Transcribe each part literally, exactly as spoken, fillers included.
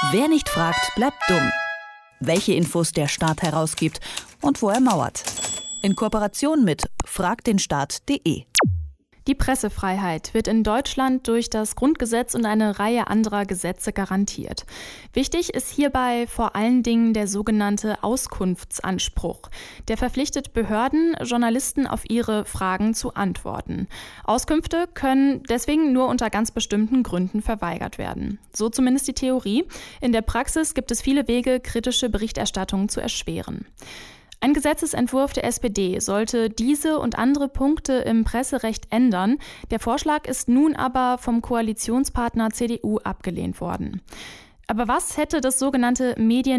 Wer nicht fragt, bleibt dumm. Welche Infos der Staat herausgibt und wo er mauert. In Kooperation mit frag den staat punkt de. Die Pressefreiheit wird in Deutschland durch das Grundgesetz und eine Reihe anderer Gesetze garantiert. Wichtig ist hierbei vor allen Dingen der sogenannte Auskunftsanspruch. Der verpflichtet Behörden, Journalisten auf ihre Fragen zu antworten. Auskünfte können deswegen nur unter ganz bestimmten Gründen verweigert werden. So zumindest die Theorie. In der Praxis gibt es viele Wege, kritische Berichterstattung zu erschweren. Ein Gesetzesentwurf der S P D sollte diese und andere Punkte im Presserecht ändern. Der Vorschlag ist nun aber vom Koalitionspartner C D U abgelehnt worden. Aber was hätte das sogenannte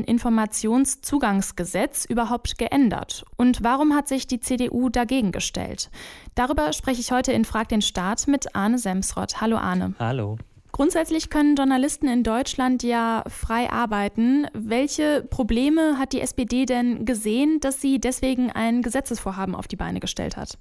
Medieninformationszugangsgesetz überhaupt geändert? Und warum hat sich die C D U dagegen gestellt? Darüber spreche ich heute in Frag den Staat mit Arne Semsrott. Hallo Arne. Hallo. Grundsätzlich können Journalisten in Deutschland ja frei arbeiten. Welche Probleme hat die S P D denn gesehen, dass sie deswegen ein Gesetzesvorhaben auf die Beine gestellt hat?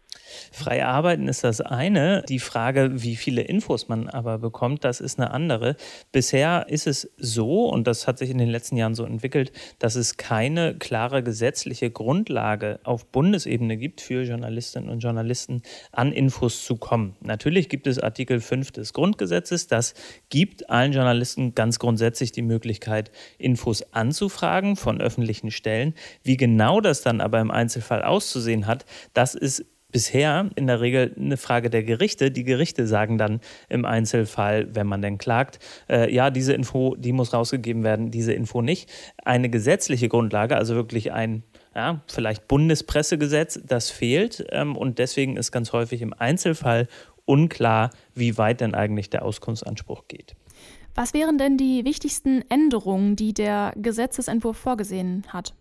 Frei arbeiten ist das eine. Die Frage, wie viele Infos man aber bekommt, das ist eine andere. Bisher ist es so, und das hat sich in den letzten Jahren so entwickelt, dass es keine klare gesetzliche Grundlage auf Bundesebene gibt für Journalistinnen und Journalisten, an Infos zu kommen. Natürlich gibt es Artikel fünf des Grundgesetzes. Das gibt allen Journalisten ganz grundsätzlich die Möglichkeit, Infos anzufragen von öffentlichen Stellen. Wie genau das dann aber im Einzelfall auszusehen hat, das ist bisher in der Regel eine Frage der Gerichte. Die Gerichte sagen dann im Einzelfall, wenn man denn klagt, äh, ja, diese Info, die muss rausgegeben werden, diese Info nicht. Eine gesetzliche Grundlage, also wirklich ein ja, vielleicht Bundespressegesetz, das fehlt. Ähm, und deswegen ist ganz häufig im Einzelfall unklar, wie weit denn eigentlich der Auskunftsanspruch geht. Was wären denn die wichtigsten Änderungen, die der Gesetzesentwurf vorgesehen hat?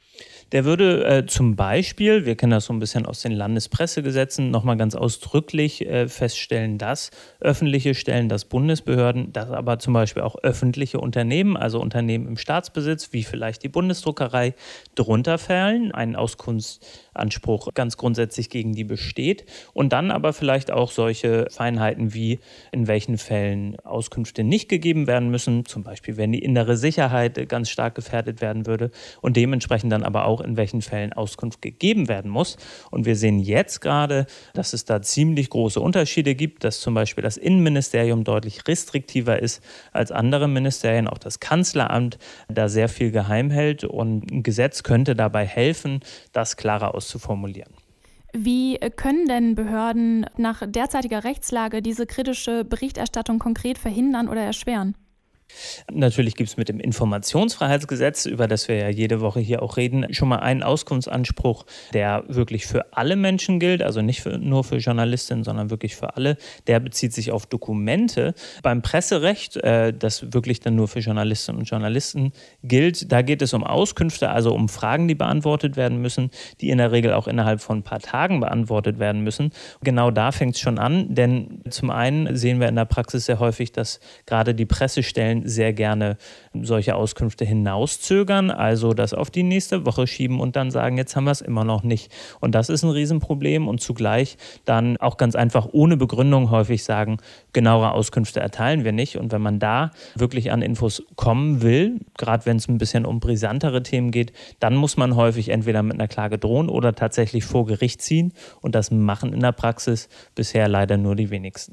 Der würde äh, zum Beispiel, wir kennen das so ein bisschen aus den Landespressegesetzen, nochmal ganz ausdrücklich äh, feststellen, dass öffentliche Stellen, dass Bundesbehörden, dass aber zum Beispiel auch öffentliche Unternehmen, also Unternehmen im Staatsbesitz, wie vielleicht die Bundesdruckerei, drunter fallen, einen Auskunftsanspruch ganz grundsätzlich gegen die besteht. Und dann aber vielleicht auch solche Feinheiten wie, in welchen Fällen Auskünfte nicht gegeben werden müssen, zum Beispiel wenn die innere Sicherheit ganz stark gefährdet werden würde und dementsprechend dann aber auch in welchen Fällen Auskunft gegeben werden muss. Und wir sehen jetzt gerade, dass es da ziemlich große Unterschiede gibt, dass zum Beispiel das Innenministerium deutlich restriktiver ist als andere Ministerien, auch das Kanzleramt da sehr viel geheim hält und ein Gesetz könnte dabei helfen, das klarer auszuformulieren. Wie können denn Behörden nach derzeitiger Rechtslage diese kritische Berichterstattung konkret verhindern oder erschweren? Natürlich gibt es mit dem Informationsfreiheitsgesetz, über das wir ja jede Woche hier auch reden, schon mal einen Auskunftsanspruch, der wirklich für alle Menschen gilt, also nicht für, nur für Journalistinnen, sondern wirklich für alle. Der bezieht sich auf Dokumente. Beim Presserecht, äh, das wirklich dann nur für Journalistinnen und Journalisten gilt, da geht es um Auskünfte, also um Fragen, die beantwortet werden müssen, die in der Regel auch innerhalb von ein paar Tagen beantwortet werden müssen. Genau da fängt es schon an, denn zum einen sehen wir in der Praxis sehr häufig, dass gerade die Pressestellen sehr gerne solche Auskünfte hinauszögern, also das auf die nächste Woche schieben und dann sagen, jetzt haben wir es immer noch nicht. Und das ist ein Riesenproblem und zugleich dann auch ganz einfach ohne Begründung häufig sagen, genauere Auskünfte erteilen wir nicht. Und wenn man da wirklich an Infos kommen will, gerade wenn es ein bisschen um brisantere Themen geht, dann muss man häufig entweder mit einer Klage drohen oder tatsächlich vor Gericht ziehen. Und das machen in der Praxis bisher leider nur die wenigsten.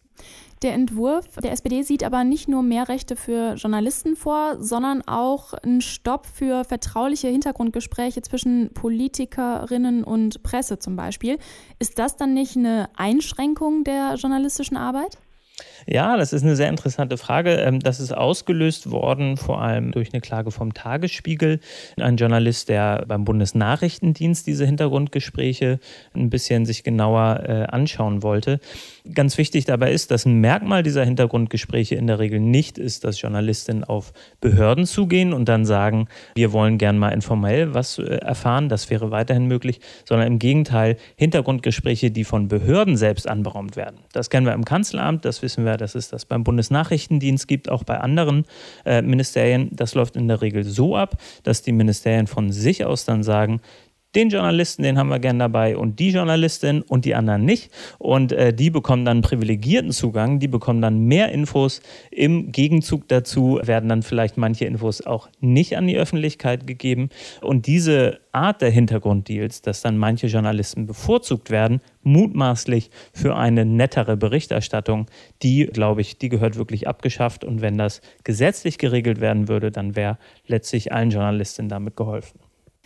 Der Entwurf der S P D sieht aber nicht nur mehr Rechte für Journalisten vor, sondern auch einen Stopp für vertrauliche Hintergrundgespräche zwischen Politikerinnen und Presse zum Beispiel. Ist das dann nicht eine Einschränkung der journalistischen Arbeit? Ja, das ist eine sehr interessante Frage. Das ist ausgelöst worden, vor allem durch eine Klage vom Tagesspiegel. Ein Journalist, der beim Bundesnachrichtendienst diese Hintergrundgespräche ein bisschen sich genauer äh, anschauen wollte. Ganz wichtig dabei ist, dass ein Merkmal dieser Hintergrundgespräche in der Regel nicht ist, dass Journalistinnen auf Behörden zugehen und dann sagen, wir wollen gern mal informell was äh, erfahren, das wäre weiterhin möglich, sondern im Gegenteil Hintergrundgespräche, die von Behörden selbst anberaumt werden. Das kennen wir im Kanzleramt, das wissen wir, dass es das beim Bundesnachrichtendienst gibt, auch bei anderen äh, Ministerien. Das läuft in der Regel so ab, dass die Ministerien von sich aus dann sagen, den Journalisten, den haben wir gern dabei und die Journalistin und die anderen nicht. Und äh, die bekommen dann privilegierten Zugang, die bekommen dann mehr Infos. Im Gegenzug dazu werden dann vielleicht manche Infos auch nicht an die Öffentlichkeit gegeben. Und diese Art der Hintergrunddeals, dass dann manche Journalisten bevorzugt werden, mutmaßlich für eine nettere Berichterstattung, die, glaube ich, die gehört wirklich abgeschafft. Und wenn das gesetzlich geregelt werden würde, dann wäre letztlich allen Journalistinnen damit geholfen.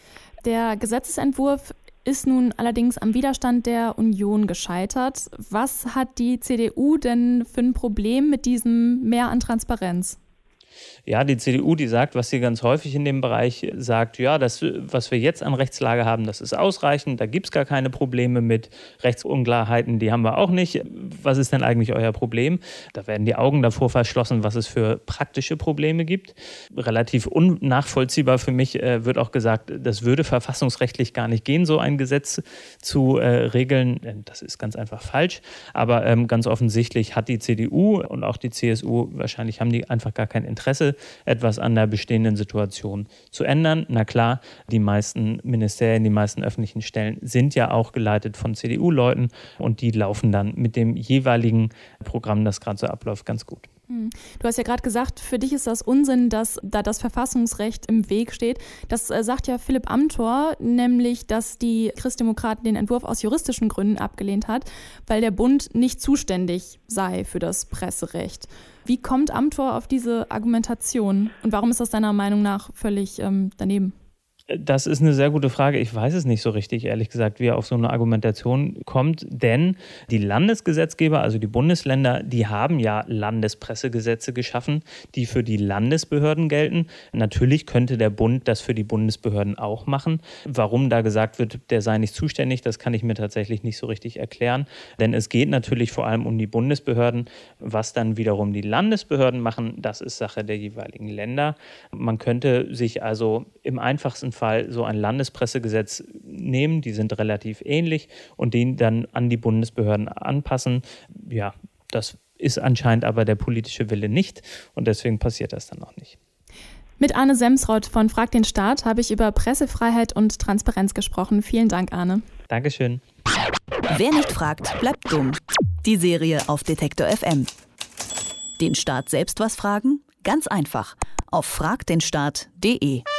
Der Gesetzesentwurf ist nun allerdings am Widerstand der Union gescheitert. Was hat die C D U denn für ein Problem mit diesem Mehr an Transparenz? Ja, die C D U, die sagt, was sie ganz häufig in dem Bereich sagt, ja, das, was wir jetzt an Rechtslage haben, das ist ausreichend, da gibt es gar keine Probleme mit Rechtsunklarheiten, die haben wir auch nicht. Was ist denn eigentlich euer Problem? Da werden die Augen davor verschlossen, was es für praktische Probleme gibt. Relativ unnachvollziehbar für mich äh, wird auch gesagt, das würde verfassungsrechtlich gar nicht gehen, so ein Gesetz zu äh, regeln. Das ist ganz einfach falsch. Aber ähm, ganz offensichtlich hat die C D U und auch die C S U, wahrscheinlich haben die einfach gar kein Interesse, etwas an der bestehenden Situation zu ändern. Na klar, die meisten Ministerien, die meisten öffentlichen Stellen sind ja auch geleitet von C D U-Leuten und die laufen dann mit dem jeweiligen Programm, das gerade so abläuft, ganz gut. Du hast ja gerade gesagt, für dich ist das Unsinn, dass da das Verfassungsrecht im Weg steht. Das äh, sagt ja Philipp Amthor, nämlich, dass die Christdemokraten den Entwurf aus juristischen Gründen abgelehnt hat, weil der Bund nicht zuständig sei für das Presserecht. Wie kommt Amthor auf diese Argumentation und warum ist das deiner Meinung nach völlig ähm, daneben? Das ist eine sehr gute Frage. Ich weiß es nicht so richtig, ehrlich gesagt, wie er auf so eine Argumentation kommt. Denn die Landesgesetzgeber, also die Bundesländer, die haben ja Landespressegesetze geschaffen, die für die Landesbehörden gelten. Natürlich könnte der Bund das für die Bundesbehörden auch machen. Warum da gesagt wird, der sei nicht zuständig, das kann ich mir tatsächlich nicht so richtig erklären. Denn es geht natürlich vor allem um die Bundesbehörden. Was dann wiederum die Landesbehörden machen, das ist Sache der jeweiligen Länder. Man könnte sich also im einfachsten Fall so ein Landespressegesetz nehmen, die sind relativ ähnlich und den dann an die Bundesbehörden anpassen. Ja, das ist anscheinend aber der politische Wille nicht und deswegen passiert das dann auch nicht. Mit Arne Semsrott von Frag den Staat habe ich über Pressefreiheit und Transparenz gesprochen. Vielen Dank, Arne. Dankeschön. Wer nicht fragt, bleibt dumm. Die Serie auf Detektor F M. Den Staat selbst was fragen? Ganz einfach. Auf frag den staat punkt de.